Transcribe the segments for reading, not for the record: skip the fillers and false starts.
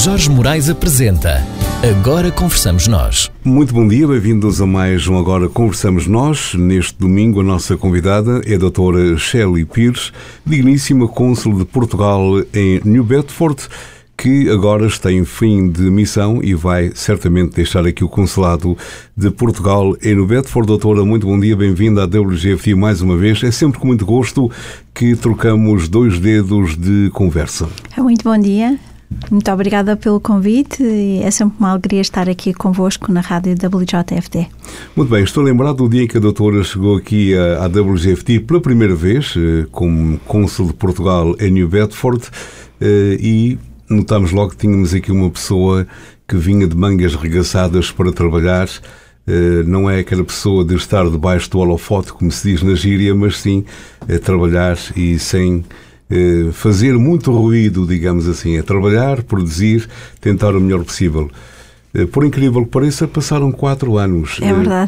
Jorge Moraes apresenta Agora Conversamos Nós. Muito bom dia, bem-vindos a mais um Agora Conversamos Nós. Neste domingo a nossa convidada é a doutora Shelley Pires, digníssima cônsul de Portugal em New Bedford, que agora está em fim de missão e vai certamente deixar aqui o consulado de Portugal em New Bedford. Doutora, muito bom dia, bem-vinda à WGFT mais uma vez. É sempre com muito gosto que trocamos dois dedos de conversa. Muito bom dia. Muito obrigada pelo convite e é sempre uma alegria estar aqui convosco na rádio WJFT. Muito bem, estou lembrado do dia em que a doutora chegou aqui à WGFT pela primeira vez, como cônsul de Portugal em New Bedford, e notámos logo que tínhamos aqui uma pessoa que vinha de mangas regaçadas para trabalhar. Não é aquela pessoa de estar debaixo do holofote, como se diz na gíria, mas sim trabalhar e sem fazer muito ruído, digamos assim, a trabalhar, produzir, tentar o melhor possível. Por incrível que pareça, passaram 4 anos. É verdade.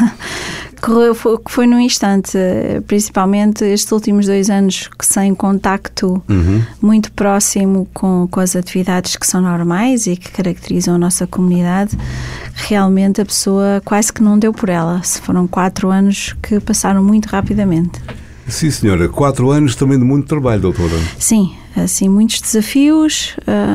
Foi num instante, principalmente estes últimos 2 anos sem contacto muito próximo com as atividades que são normais e que caracterizam a nossa comunidade. Realmente a pessoa quase que não deu por ela. Foram 4 anos que passaram muito rapidamente. Sim, senhora. 4 anos também de muito trabalho, doutora. Sim, assim, muitos desafios,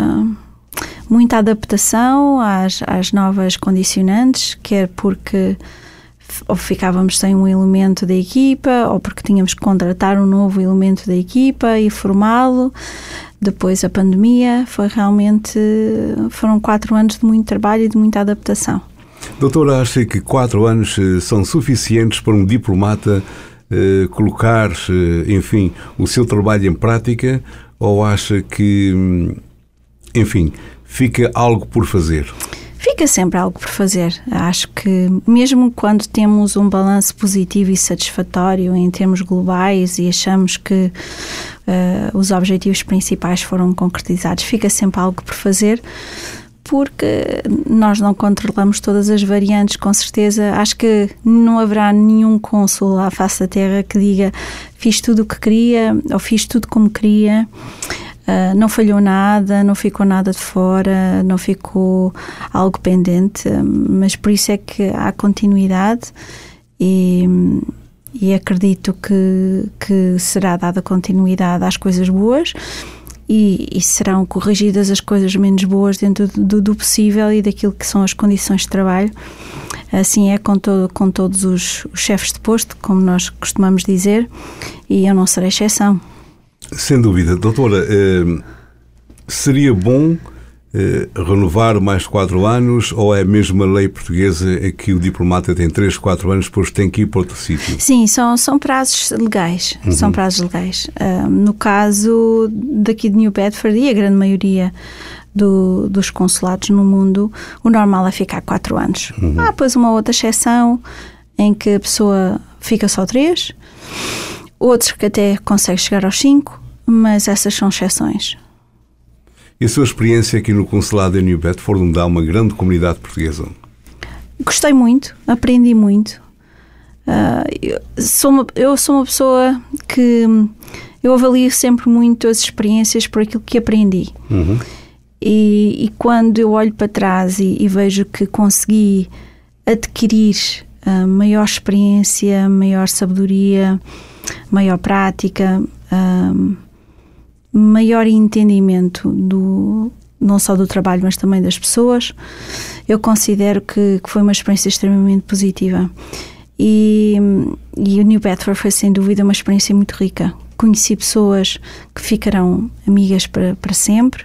muita adaptação às novas condicionantes, quer porque ou ficávamos sem um elemento da equipa, ou porque tínhamos que contratar um novo elemento da equipa e formá-lo. Depois a pandemia, foram 4 anos de muito trabalho e de muita adaptação. Doutora, acha que 4 anos são suficientes para um diplomata colocar, enfim, o seu trabalho em prática, ou acha que, enfim, fica algo por fazer? Fica sempre algo por fazer. Acho que mesmo quando temos um balanço positivo e satisfatório em termos globais e achamos que os objetivos principais foram concretizados, fica sempre algo por fazer, porque nós não controlamos todas as variantes, com certeza. Acho que não haverá nenhum cônsul à face da Terra que diga fiz tudo o que queria ou fiz tudo como queria. Não falhou nada, não ficou nada de fora, não ficou algo pendente, mas por isso é que há continuidade e acredito que será dada continuidade às coisas boas e serão corrigidas as coisas menos boas dentro do possível e daquilo que são as condições de trabalho. Assim é com todos os chefes de posto, como nós costumamos dizer, e eu não serei exceção. Sem dúvida. Doutora, seria bom renovar mais 4 anos, ou é mesmo a lei portuguesa que o diplomata tem 3, 4 anos, depois tem que ir para outro sítio? Sim, são prazos legais. São prazos legais. No caso daqui de New Bedford e a grande maioria dos consulados no mundo, o normal é ficar 4 anos. Há depois uma outra exceção em que a pessoa fica só 3, outros que até conseguem chegar aos 5, mas essas são exceções. E a sua experiência aqui no consulado em New Bedford, onde há uma grande comunidade portuguesa? Gostei muito, aprendi muito. Eu sou uma pessoa que eu avalio sempre muito as experiências por aquilo que aprendi. E quando eu olho para trás e vejo que consegui adquirir maior experiência, maior sabedoria, maior prática, maior entendimento não só do trabalho, mas também das pessoas, eu considero que foi uma experiência extremamente positiva. E o New Bedford foi sem dúvida uma experiência muito rica. Conheci pessoas que ficarão amigas para sempre,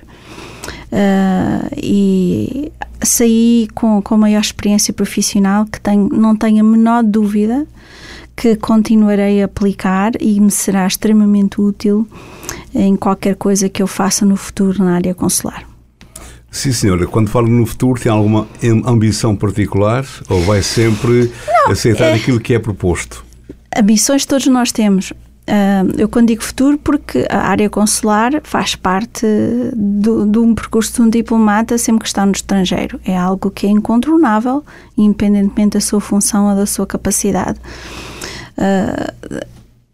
e saí com maior experiência profissional que não tenho a menor dúvida que continuarei a aplicar e me será extremamente útil em qualquer coisa que eu faça no futuro na área consular. Sim, senhora. Quando falo no futuro, tem alguma ambição particular ou vai sempre aceitar aquilo que é proposto? Ambições todos nós temos. Eu quando digo futuro, porque a área consular faz parte de um percurso de um diplomata sempre que está no estrangeiro. É algo que é incontornável, independentemente da sua função ou da sua capacidade.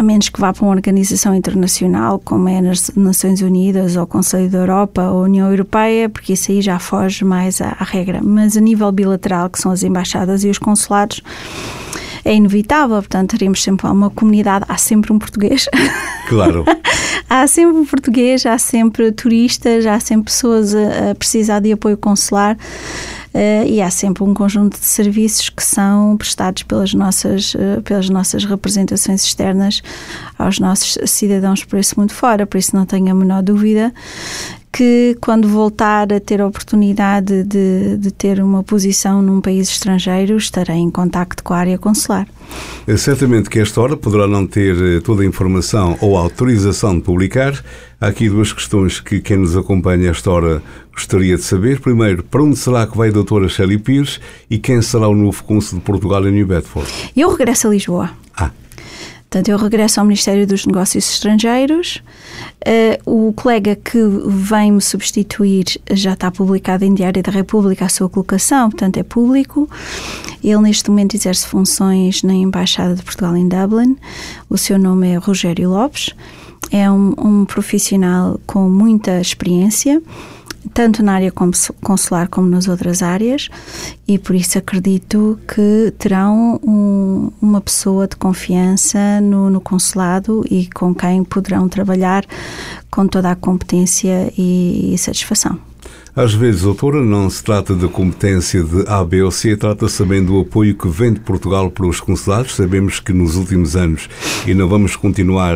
a menos que vá para uma organização internacional, como é nas Nações Unidas, ou o Conselho da Europa, ou a União Europeia, porque isso aí já foge mais à regra. Mas a nível bilateral, que são as embaixadas e os consulados, é inevitável, portanto, teremos sempre uma comunidade, há sempre um português. Claro. Há sempre um português, há sempre turistas, há sempre pessoas a precisar de apoio consular. E há sempre um conjunto de serviços que são prestados pelas nossas representações externas aos nossos cidadãos por esse mundo fora. Por isso não tenho a menor dúvida que quando voltar a ter a oportunidade de ter uma posição num país estrangeiro, estarei em contacto com a área consular. Certamente que esta hora poderá não ter toda a informação ou a autorização de publicar. Há aqui duas questões que quem nos acompanha a esta hora gostaria de saber. Primeiro, para onde será que vai a doutora Célia Pires e quem será o novo cônsul de Portugal em New Bedford? Eu regresso a Lisboa. Portanto, eu regresso ao Ministério dos Negócios Estrangeiros. O colega que vem me substituir já está publicado em Diário da República a sua colocação, portanto é público. Ele neste momento exerce funções na Embaixada de Portugal em Dublin. O seu nome é Rogério Lopes. É um profissional com muita experiência, tanto na área consular como nas outras áreas, e por isso acredito que terão uma pessoa de confiança no consulado e com quem poderão trabalhar com toda a competência e satisfação. Às vezes, doutora, não se trata da competência de A, B ou C, trata-se também do apoio que vem de Portugal para os consulados. Sabemos que nos últimos anos, e não vamos continuar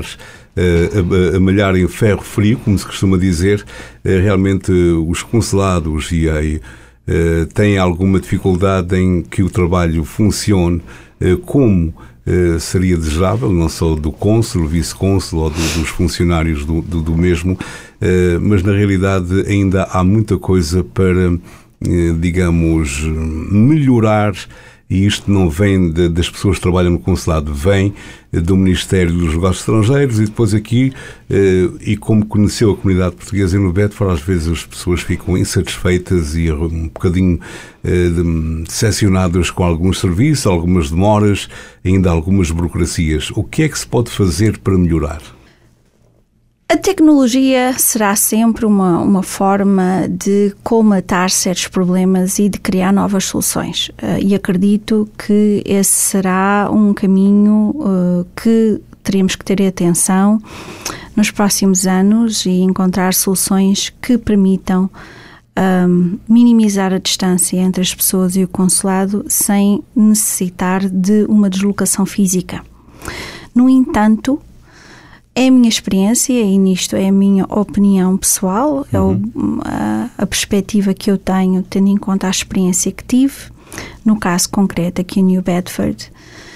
a malhar em ferro frio, como se costuma dizer, realmente os consulados têm alguma dificuldade em que o trabalho funcione como seria desejável, não só do cônsul, vice-cônsul ou dos funcionários do mesmo, mas na realidade ainda há muita coisa para, digamos, melhorar. E isto não vem das pessoas que trabalham no consulado, vem do Ministério dos Negócios Estrangeiros e depois aqui, e como conheceu a comunidade portuguesa em New Bedford, às vezes as pessoas ficam insatisfeitas e um bocadinho decepcionadas com alguns serviços, algumas demoras, ainda algumas burocracias. O que é que se pode fazer para melhorar? A tecnologia será sempre uma forma de colmatar certos problemas e de criar novas soluções. E acredito que esse será um caminho que teremos que ter atenção nos próximos anos e encontrar soluções que permitam minimizar a distância entre as pessoas e o consulado sem necessitar de uma deslocação física. No entanto, é a minha experiência e nisto é a minha opinião pessoal, é a perspectiva que eu tenho, tendo em conta a experiência que tive, no caso concreto aqui em New Bedford.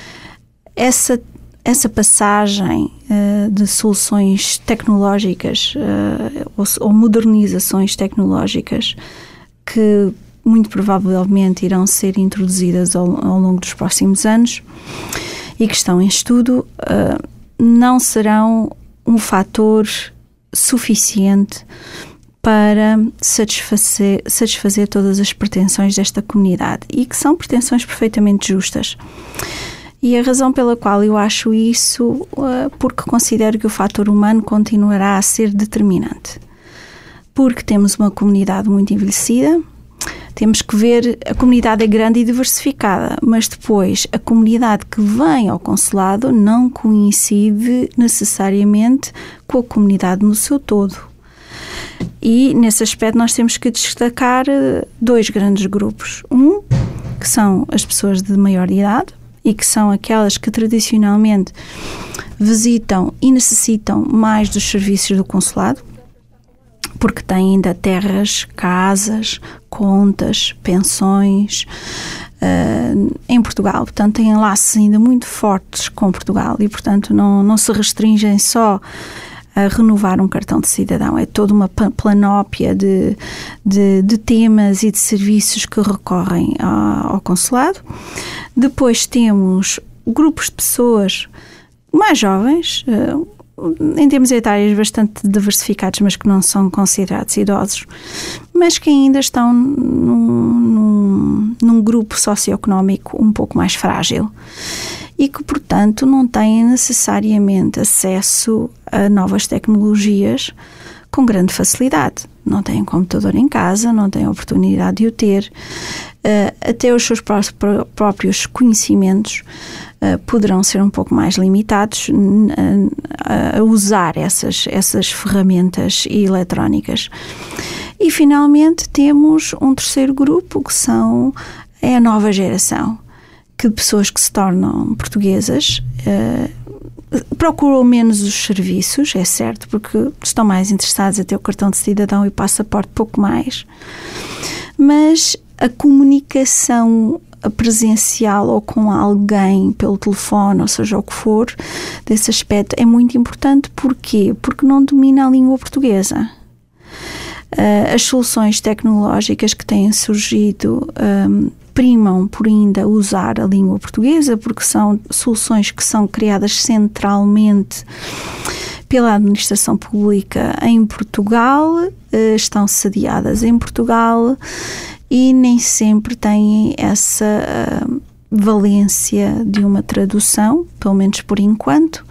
Essa passagem de soluções tecnológicas ou modernizações tecnológicas que muito provavelmente irão ser introduzidas ao longo dos próximos anos e que estão em estudo, não serão um fator suficiente para satisfazer todas as pretensões desta comunidade e que são pretensões perfeitamente justas. E a razão pela qual eu acho isso, porque considero que o fator humano continuará a ser determinante. Porque temos uma comunidade muito envelhecida, temos que ver, a comunidade é grande e diversificada, mas depois a comunidade que vem ao consulado não coincide necessariamente com a comunidade no seu todo. E nesse aspecto nós temos que destacar dois grandes grupos. Um, que são as pessoas de maior idade e que são aquelas que tradicionalmente visitam e necessitam mais dos serviços do consulado, porque têm ainda terras, casas, contas, pensões em Portugal. Portanto, têm laços ainda muito fortes com Portugal e, portanto, não se restringem só a renovar um cartão de cidadão. É toda uma planóplia de temas e de serviços que recorrem ao consulado. Depois temos grupos de pessoas mais jovens, em termos etários bastante diversificados, mas que não são considerados idosos, mas que ainda estão num grupo socioeconómico um pouco mais frágil. e que, portanto, não têm necessariamente acesso a novas tecnologias com grande facilidade. Não têm computador em casa, não têm a oportunidade de o ter. Até os seus próprios conhecimentos poderão ser um pouco mais limitados a usar essas ferramentas eletrónicas. E, finalmente, temos um terceiro grupo, que é a nova geração, que pessoas que se tornam portuguesas procuram menos os serviços, é certo, porque estão mais interessados a ter o cartão de cidadão e o passaporte, pouco mais. Mas a comunicação presencial ou com alguém pelo telefone, ou seja, o que for, desse aspecto, é muito importante. Porquê? Porque não domina a língua portuguesa. As soluções tecnológicas que têm surgido primam por ainda usar a língua portuguesa, porque são soluções que são criadas centralmente pela administração pública em Portugal, estão sediadas em Portugal e nem sempre têm essa valência de uma tradução, pelo menos por enquanto,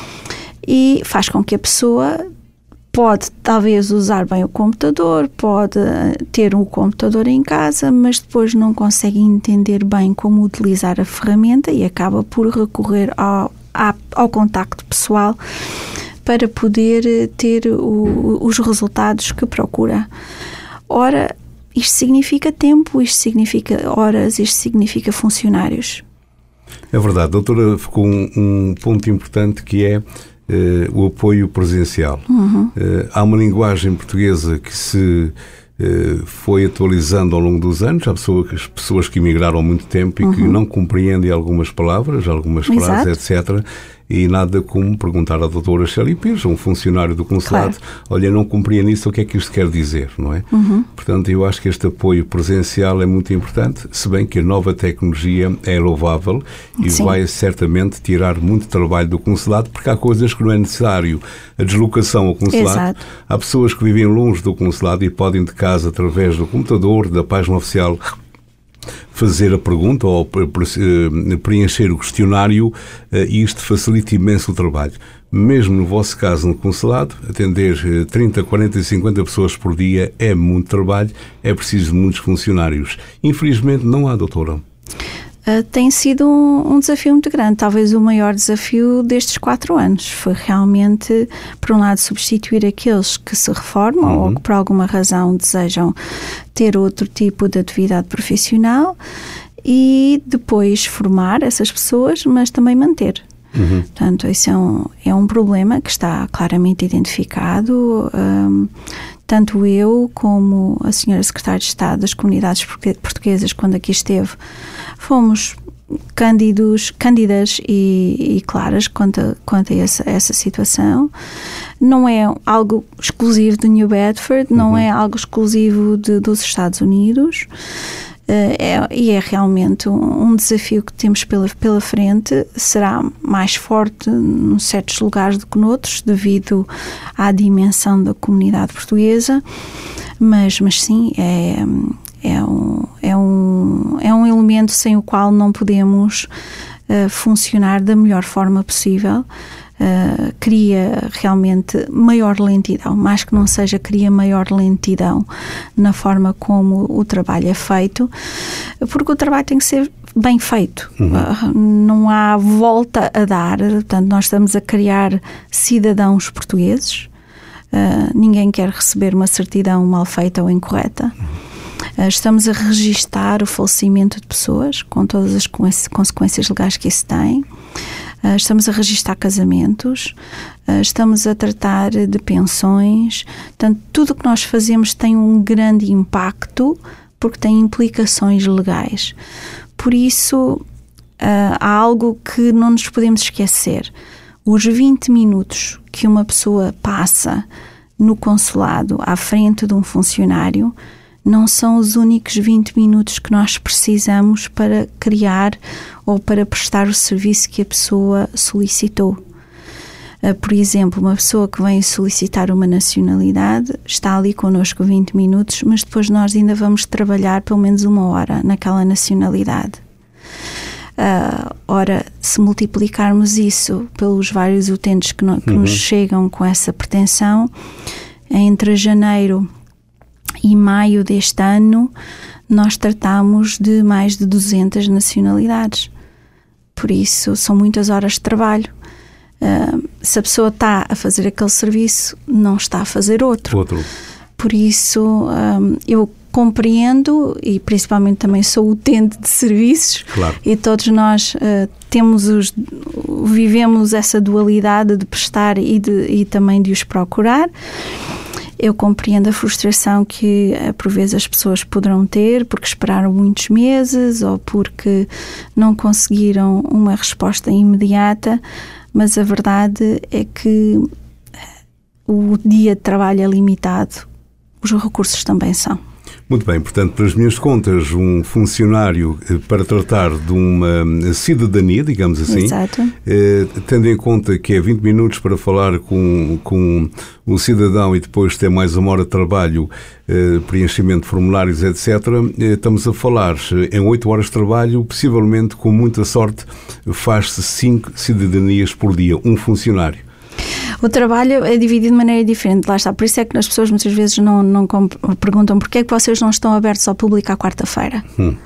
e faz com que a pessoa pode talvez usar bem o computador, pode ter um computador em casa, mas depois não consegue entender bem como utilizar a ferramenta e acaba por recorrer ao contacto pessoal para poder ter os resultados que procura. Ora, isto significa tempo, isto significa horas, isto significa funcionários. É verdade, doutora, ficou um ponto importante que é o apoio presencial. Há uma linguagem portuguesa que se foi atualizando ao longo dos anos. Há pessoas que emigraram há muito tempo e que não compreendem algumas palavras, algumas frases, etc. E nada como perguntar à doutora Shelley Pires, um funcionário do consulado, olha, não compreendo isso, o que é que isto quer dizer, não é? Portanto, eu acho que este apoio presencial é muito importante, se bem que a nova tecnologia é louvável e vai certamente tirar muito trabalho do consulado, porque há coisas que não é necessário a deslocação ao consulado. Há pessoas que vivem longe do consulado e podem de casa, através do computador, da página oficial, fazer a pergunta ou preencher o questionário, e isto facilita imenso o trabalho. Mesmo no vosso caso no consulado, atender 30, 40 e 50 pessoas por dia é muito trabalho, é preciso de muitos funcionários. Infelizmente não há, doutora. Tem sido um desafio muito grande, talvez o maior desafio destes 4 anos. Foi realmente, por um lado, substituir aqueles que se reformam ou que por alguma razão desejam ter outro tipo de atividade profissional e depois formar essas pessoas, mas também manter. Portanto, isso é um problema que está claramente identificado. Tanto eu como a senhora Secretária de Estado das Comunidades Portuguesas, quando aqui esteve, fomos cândidas e claras quanto a essa situação. Não é algo exclusivo de New Bedford, não é algo exclusivo dos Estados Unidos. E é realmente um desafio que temos pela frente. Será mais forte em certos lugares do que noutros, devido à dimensão da comunidade portuguesa, mas sim, é um elemento sem o qual não podemos funcionar da melhor forma possível. Cria realmente maior lentidão, mais que não seja, cria maior lentidão na forma como o trabalho é feito, porque o trabalho tem que ser bem feito. Não há volta a dar. Portanto, nós estamos a criar cidadãos portugueses. Ninguém quer receber uma certidão mal feita ou incorreta. Estamos a registar o falecimento de pessoas, com todas as consequências legais que isso tem. Estamos a registar casamentos, estamos a tratar de pensões. Portanto, tudo o que nós fazemos tem um grande impacto, porque tem implicações legais. Por isso, há algo que não nos podemos esquecer. Os 20 minutos que uma pessoa passa no consulado à frente de um funcionário não são os únicos 20 minutos que nós precisamos para criar ou para prestar o serviço que a pessoa solicitou. Por exemplo, uma pessoa que vem solicitar uma nacionalidade está ali connosco 20 minutos, mas depois nós ainda vamos trabalhar pelo menos 1 hora naquela nacionalidade. Ora, se multiplicarmos isso pelos vários utentes que nos chegam com essa pretensão, entre janeiro e maio deste ano, nós tratamos de mais de 200 nacionalidades. Por isso, são muitas horas de trabalho. Se a pessoa está a fazer aquele serviço, não está a fazer outro. Por isso, eu compreendo, e principalmente também sou utente de serviços, claro. E todos nós vivemos essa dualidade de prestar e também de os procurar. Eu compreendo a frustração que por vezes as pessoas poderão ter porque esperaram muitos meses ou porque não conseguiram uma resposta imediata, mas a verdade é que o dia de trabalho é limitado, os recursos também são. Muito bem, portanto, para as minhas contas, um funcionário para tratar de uma cidadania, digamos assim, exato. Tendo em conta que é 20 minutos para falar com o cidadão e depois ter mais 1 hora de trabalho, preenchimento de formulários, etc., estamos a falar em 8 horas de trabalho, possivelmente, com muita sorte, faz-se 5 cidadanias por dia, um funcionário. O trabalho é dividido de maneira diferente, lá está. Por isso é que as pessoas muitas vezes não perguntam porquê é que vocês não estão abertos ao público à quarta-feira.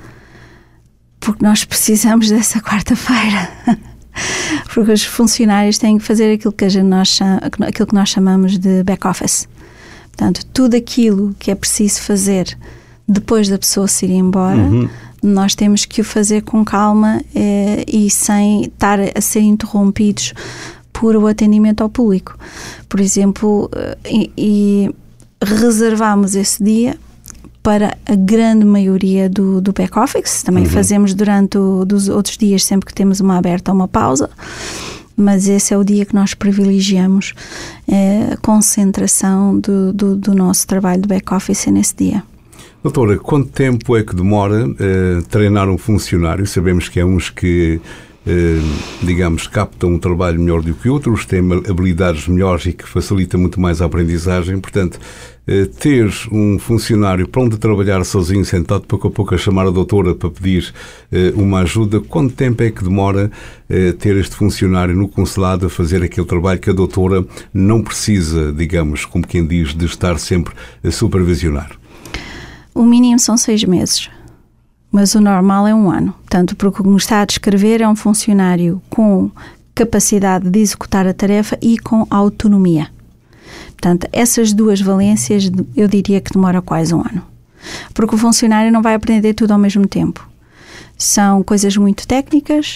Porque nós precisamos dessa quarta-feira. Porque os funcionários têm que fazer aquilo que nós chamamos de back-office. Portanto, tudo aquilo que é preciso fazer depois da pessoa se ir embora, nós temos que o fazer com calma e sem estar a ser interrompidos por o atendimento ao público. Por exemplo, e reservamos esse dia para a grande maioria do back-office. Também fazemos durante os outros dias, sempre que temos uma aberta ou uma pausa, mas esse é o dia que nós privilegiamos a concentração do nosso trabalho de back-office nesse dia. Doutora, quanto tempo é que demora treinar um funcionário? Sabemos que há uns que digamos, captam um trabalho melhor do que outros, têm habilidades melhores e que facilita muito mais a aprendizagem. Portanto, ter um funcionário pronto a trabalhar sozinho, sentado pouco a pouco a chamar a doutora para pedir uma ajuda, quanto tempo é que demora ter este funcionário no consulado a fazer aquele trabalho que a doutora não precisa, digamos, como quem diz, de estar sempre a supervisionar? O mínimo são 6 meses. Mas o normal é 1 ano. Portanto, porque como está a descrever, é um funcionário com capacidade de executar a tarefa e com autonomia. Portanto, essas duas valências, eu diria que demora quase 1 ano. Porque o funcionário não vai aprender tudo ao mesmo tempo. São coisas muito técnicas,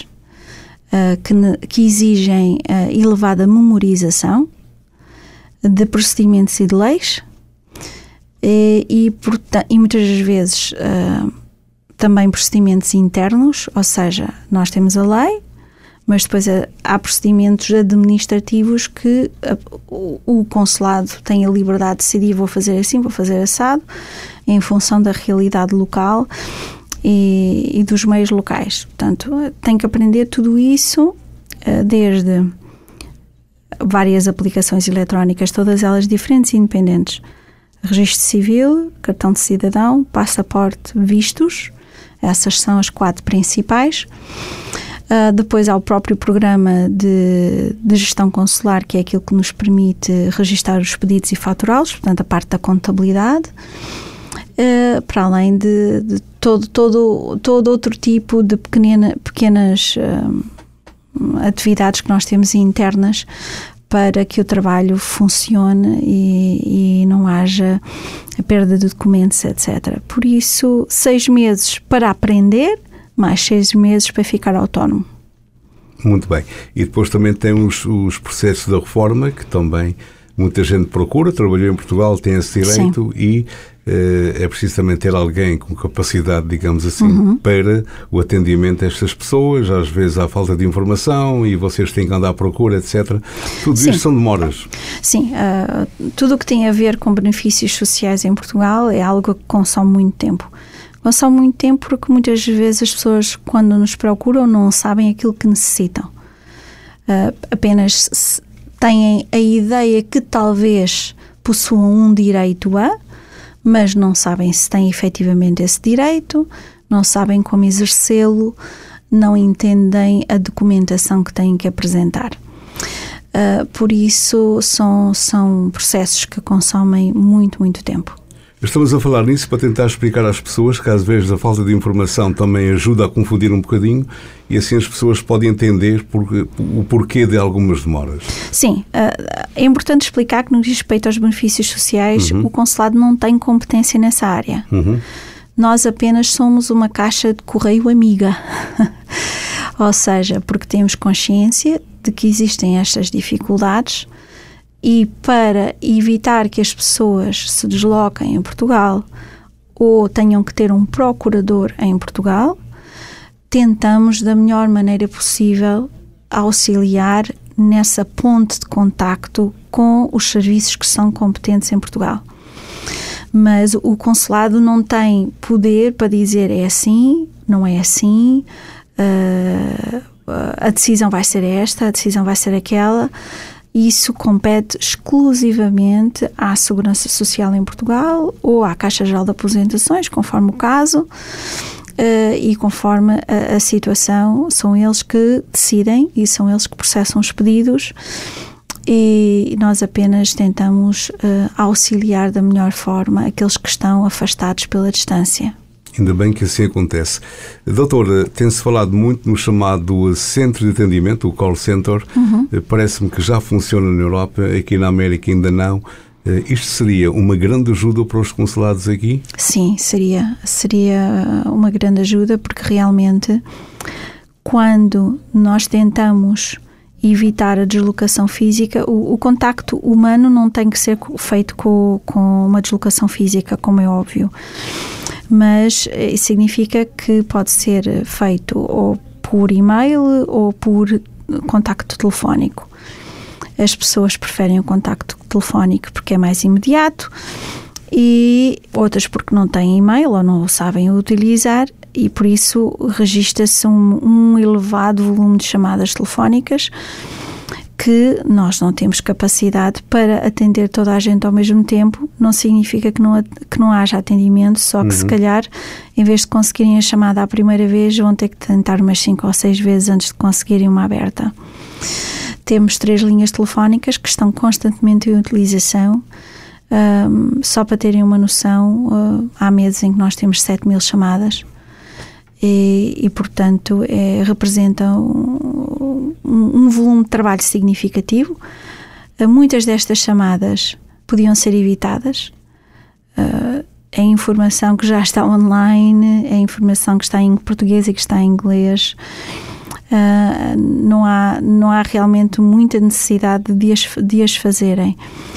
que exigem elevada memorização de procedimentos e de leis e muitas vezes também procedimentos internos, ou seja, nós temos a lei, mas depois há procedimentos administrativos que o consulado tem a liberdade de decidir: vou fazer assim, vou fazer assado, em função da realidade local e dos meios locais. Portanto, tem que aprender tudo isso, desde várias aplicações eletrónicas, todas elas diferentes e independentes. Registro civil, cartão de cidadão, passaporte, vistos. Essas são as 4 principais. Depois há o próprio programa de gestão consular, que é aquilo que nos permite registar os pedidos e faturá-los, portanto a parte da contabilidade, para além de todo outro tipo de pequenas atividades que nós temos internas para que o trabalho funcione e não haja a perda de documentos, etc. Por isso, 6 meses para aprender, mais 6 meses para ficar autónomo. Muito bem. E depois também tem os processos da reforma, que também muita gente procura, trabalhou em Portugal, tem esse direito. Sim. E é preciso também ter alguém com capacidade, digamos assim, para o atendimento a estas pessoas. Às vezes há falta de informação e vocês têm que andar à procura, etc. Tudo isto são demoras. Sim, tudo o que tem a ver com benefícios sociais em Portugal é algo que consome muito tempo. Consome muito tempo porque muitas vezes as pessoas, quando nos procuram, não sabem aquilo que necessitam. Apenas têm a ideia que talvez possuam um direito mas não sabem se têm efetivamente esse direito, não sabem como exercê-lo não entendem a documentação que têm que apresentar. Por isso, são processos que consomem muito, muito tempo. Estamos a falar nisso para tentar explicar às pessoas que às vezes a falta de informação também ajuda a confundir um bocadinho e assim as pessoas podem entender o porquê de algumas demoras. Sim, é importante explicar que no que diz respeito aos benefícios sociais, o consulado não tem competência nessa área. Nós apenas somos uma caixa de correio amiga. Ou seja, porque temos consciência de que existem estas dificuldades e para evitar que as pessoas se desloquem em Portugal ou tenham que ter um procurador em Portugal, tentamos da melhor maneira possível auxiliar nessa ponte de contacto com os serviços que são competentes em Portugal. Mas o consulado não tem poder para dizer é assim, não é assim, a decisão vai ser esta, a decisão vai ser aquela. Isso compete exclusivamente à Segurança Social em Portugal ou à Caixa Geral de Aposentações, conforme o caso, e conforme a situação. São eles que decidem e são eles que processam os pedidos e nós apenas tentamos auxiliar da melhor forma aqueles que estão afastados pela distância. Ainda bem que assim acontece. Doutora, tem-se falado muito no chamado centro de atendimento, o call center. Parece-me que já funciona na Europa, aqui na América ainda não. Isto seria uma grande ajuda para os consulados aqui? Sim, seria uma grande ajuda, porque realmente quando nós tentamos evitar a deslocação física, o contacto humano não tem que ser feito com uma deslocação física, como é óbvio. Mas isso significa que pode ser feito ou por e-mail ou por contacto telefónico. As pessoas preferem o contacto telefónico porque é mais imediato e outras porque não têm e-mail ou não o sabem utilizar e por isso registra-se um elevado volume de chamadas telefónicas que nós não temos capacidade para atender toda a gente ao mesmo tempo. Não significa que não haja atendimento, só que se calhar, em vez de conseguirem a chamada à primeira vez, vão ter que tentar umas 5 ou 6 vezes antes de conseguirem uma aberta. Temos 3 linhas telefónicas que estão constantemente em utilização. Só para terem uma noção, há meses em que nós temos 7.000 chamadas e portanto, representa um volume de trabalho significativo. Muitas destas chamadas podiam ser evitadas. É informação que já está online, é informação que está em português e que está em inglês. Não há realmente muita necessidade de as fazerem.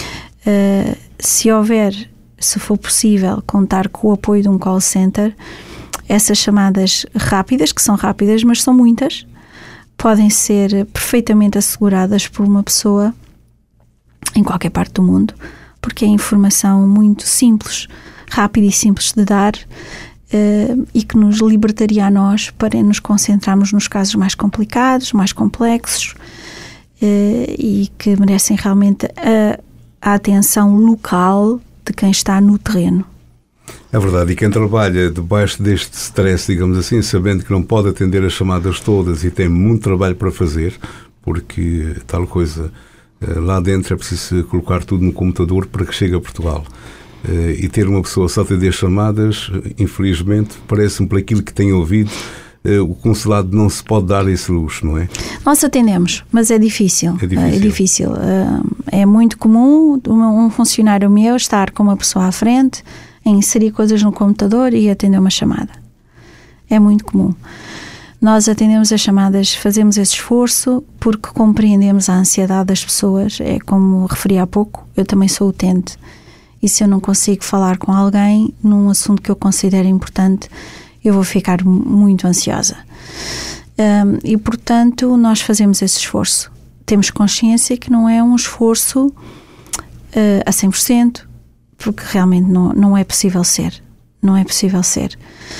Se for possível contar com o apoio de um call center, essas chamadas rápidas, que são rápidas, mas são muitas, podem ser perfeitamente asseguradas por uma pessoa em qualquer parte do mundo, porque é informação muito simples, rápida e simples de dar e que nos libertaria a nós para nos concentrarmos nos casos mais complicados, mais complexos e que merecem realmente a atenção local de quem está no terreno. É verdade, e quem trabalha debaixo deste stress, digamos assim, sabendo que não pode atender as chamadas todas e tem muito trabalho para fazer, porque tal coisa, lá dentro é preciso colocar tudo no computador para que chegue a Portugal. E ter uma pessoa só a atender chamadas, infelizmente, parece-me por aquilo que tenho ouvido, o consulado não se pode dar esse luxo, não é? Nós atendemos, mas é difícil. É difícil. É muito comum um funcionário meu estar com uma pessoa à frente, a inserir coisas no computador e atender uma chamada. É muito comum. Nós atendemos as chamadas, fazemos esse esforço porque compreendemos a ansiedade das pessoas. É como referi há pouco, eu também sou utente. E se eu não consigo falar com alguém num assunto que eu considero importante, eu vou ficar muito ansiosa. E, portanto, nós fazemos esse esforço. Temos consciência que não é um esforço a 100%, porque realmente não é possível ser. Não é possível ser.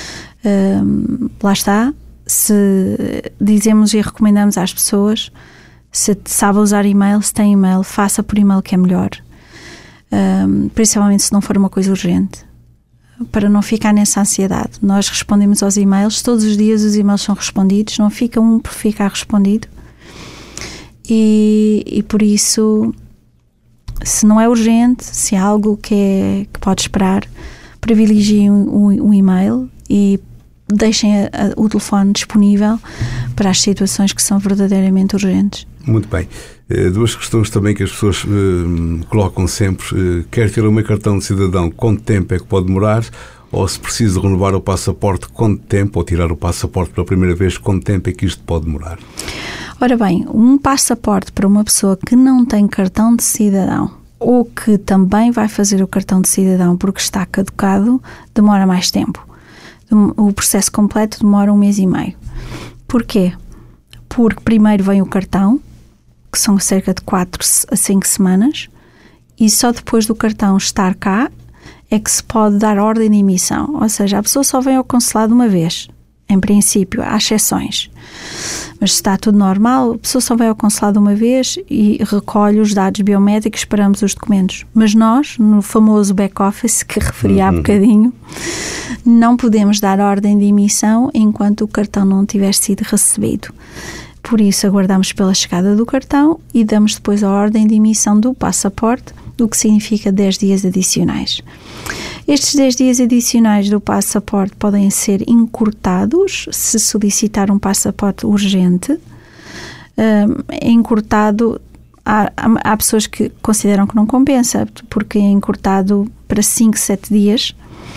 Lá está. Se dizemos e recomendamos às pessoas, se sabe usar e-mail, se tem e-mail, faça por e-mail que é melhor. Principalmente se não for uma coisa urgente. para não ficar nessa ansiedade. Nós respondemos aos e-mails, todos os dias os e-mails são respondidos, não fica um por ficar respondido. E por isso, se não é urgente, se é algo que pode esperar, privilegiem o e-mail e deixem o telefone disponível para as situações que são verdadeiramente urgentes. Muito bem. Duas questões também que as pessoas colocam sempre. Quer ter o meu cartão de cidadão, quanto tempo é que pode demorar? Ou se preciso renovar o passaporte, quanto tempo? Ou tirar o passaporte pela primeira vez, quanto tempo é que isto pode demorar? Ora bem, um passaporte para uma pessoa que não tem cartão de cidadão ou que também vai fazer o cartão de cidadão porque está caducado, demora mais tempo. O processo completo demora 1 mês e meio. Porquê? Porque primeiro vem o cartão, que são cerca de 4 a 5 semanas, e só depois do cartão estar cá é que se pode dar ordem de emissão. Ou seja, a pessoa só vem ao consulado uma vez. Em princípio, há exceções. Mas se está tudo normal, a pessoa só vai ao consulado uma vez e recolhe os dados biométricos para ambos os documentos. Mas nós, no famoso back-office que referi há bocadinho, não podemos dar ordem de emissão enquanto o cartão não tiver sido recebido. Por isso, aguardamos pela chegada do cartão e damos depois a ordem de emissão do passaporte, o que significa 10 dias adicionais. Estes 10 dias adicionais do passaporte podem ser encurtados se solicitar um passaporte urgente. Encurtado, há pessoas que consideram que não compensa, porque é encurtado para 5, 7 dias.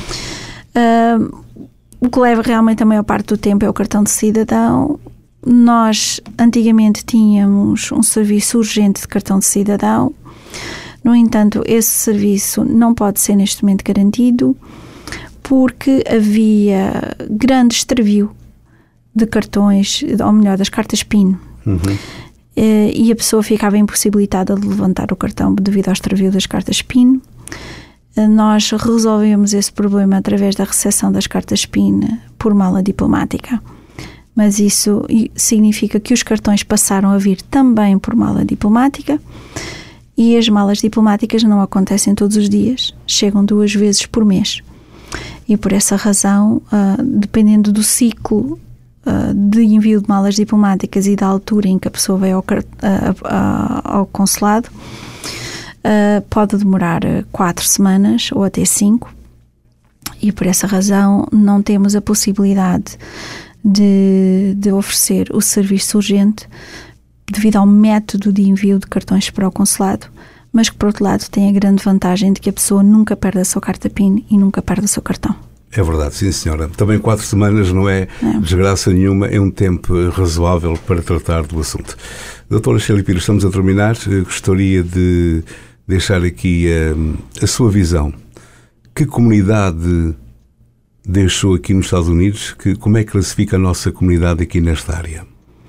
O que leva realmente a maior parte do tempo é o cartão de cidadão. Nós, antigamente, tínhamos um serviço urgente de cartão de cidadão. No entanto, esse serviço não pode ser neste momento garantido porque havia grande extravio de cartões, ou melhor, das cartas PIN. E a pessoa ficava impossibilitada de levantar o cartão devido ao extravio das cartas PIN. Nós resolvemos esse problema através da recepção das cartas PIN por mala diplomática. Mas isso significa que os cartões passaram a vir também por mala diplomática. E as malas diplomáticas não acontecem todos os dias, chegam 2 vezes por mês. E por essa razão, dependendo do ciclo de envio de malas diplomáticas e da altura em que a pessoa vai ao consulado, pode demorar 4 semanas ou até 5. E por essa razão não temos a possibilidade de oferecer o serviço urgente devido ao método de envio de cartões para o consulado, mas que por outro lado tem a grande vantagem de que a pessoa nunca perde a sua carta PIN e nunca perde o seu cartão. É verdade, sim senhora. Também 4 semanas não é desgraça nenhuma, é um tempo razoável para tratar do assunto. Doutora Célia Pires, estamos a terminar. Gostaria de deixar aqui a sua visão. Que comunidade deixou aqui nos Estados Unidos? Como é que classifica a nossa comunidade aqui nesta área?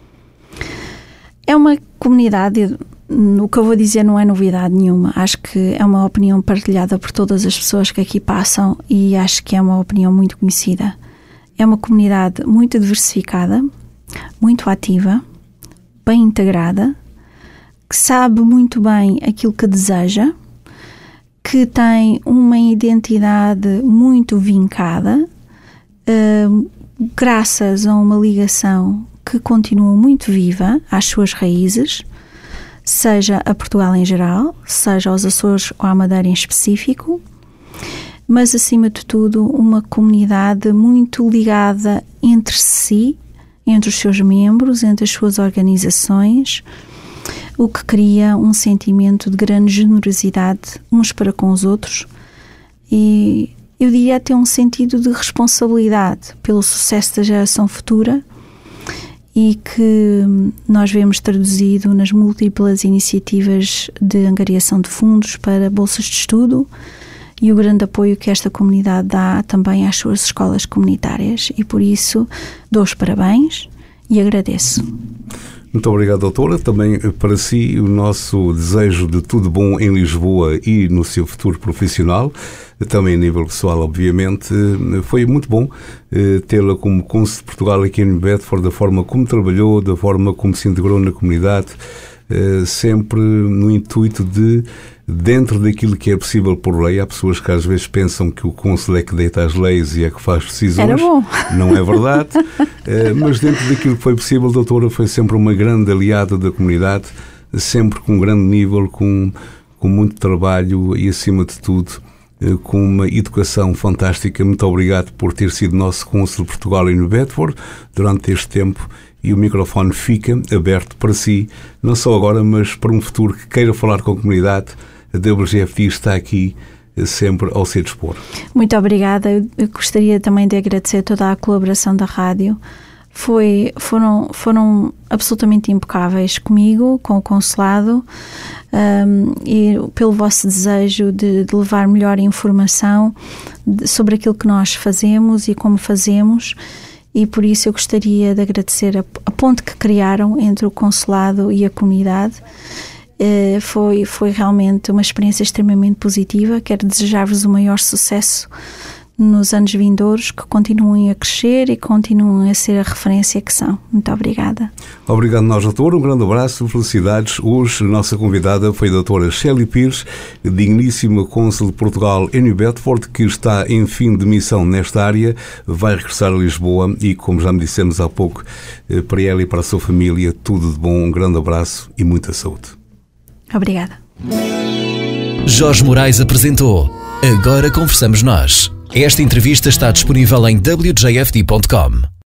É uma comunidade, o que eu vou dizer não é novidade nenhuma. Acho que é uma opinião partilhada por todas as pessoas que aqui passam e acho que é uma opinião muito conhecida. É uma comunidade muito diversificada, muito ativa, bem integrada, que sabe muito bem aquilo que deseja, que tem uma identidade muito vincada, graças a uma ligação que continua muito viva às suas raízes, seja a Portugal em geral, seja aos Açores ou à Madeira em específico, mas acima de tudo uma comunidade muito ligada entre si, entre os seus membros, entre as suas organizações, o que cria um sentimento de grande generosidade uns para com os outros e eu diria até um sentido de responsabilidade pelo sucesso da geração futura e que nós vemos traduzido nas múltiplas iniciativas de angariação de fundos para bolsas de estudo e o grande apoio que esta comunidade dá também às suas escolas comunitárias e por isso dou os parabéns e agradeço. Muito obrigado, doutora. Também para si o nosso desejo de tudo bom em Lisboa e no seu futuro profissional, também a nível pessoal, obviamente. Foi muito bom tê-la como cônsul de Portugal aqui em Bedford, da forma como trabalhou, da forma como se integrou na comunidade. sempre no intuito de, dentro daquilo que é possível por lei, há pessoas que às vezes pensam que o cônsul é que deita as leis e é que faz decisões. Era bom. Não é verdade, mas dentro daquilo que foi possível, a doutora foi sempre uma grande aliada da comunidade, sempre com um grande nível, com muito trabalho e, acima de tudo, com uma educação fantástica. Muito obrigado por ter sido nosso cônsul de Portugal em New Bedford durante este tempo, e o microfone fica aberto para si, não só agora, mas para um futuro que queira falar com a comunidade. A WGFT está aqui sempre ao seu dispor. Muito obrigada. Eu gostaria também de agradecer toda a colaboração da rádio. Foram absolutamente impecáveis comigo, com o consulado, e pelo vosso desejo de levar melhor informação sobre aquilo que nós fazemos e como fazemos, e por isso eu gostaria de agradecer a ponte que criaram entre o consulado e a comunidade. Foi realmente uma experiência extremamente positiva. Quero desejar-vos o maior sucesso nos anos vindouros, que continuem a crescer e continuem a ser a referência que são. Muito obrigada. Obrigado nós, doutor. Um grande abraço, felicidades. Hoje a nossa convidada foi a doutora Shelly Pires, digníssima cônsul de Portugal em New Bedford, que está em fim de missão nesta área, vai regressar a Lisboa e, como já me dissemos há pouco, para ela e para a sua família, tudo de bom. Um grande abraço e muita saúde. Obrigada. Jorge Moraes apresentou Agora Conversamos Nós. Esta entrevista está disponível em wjft.com.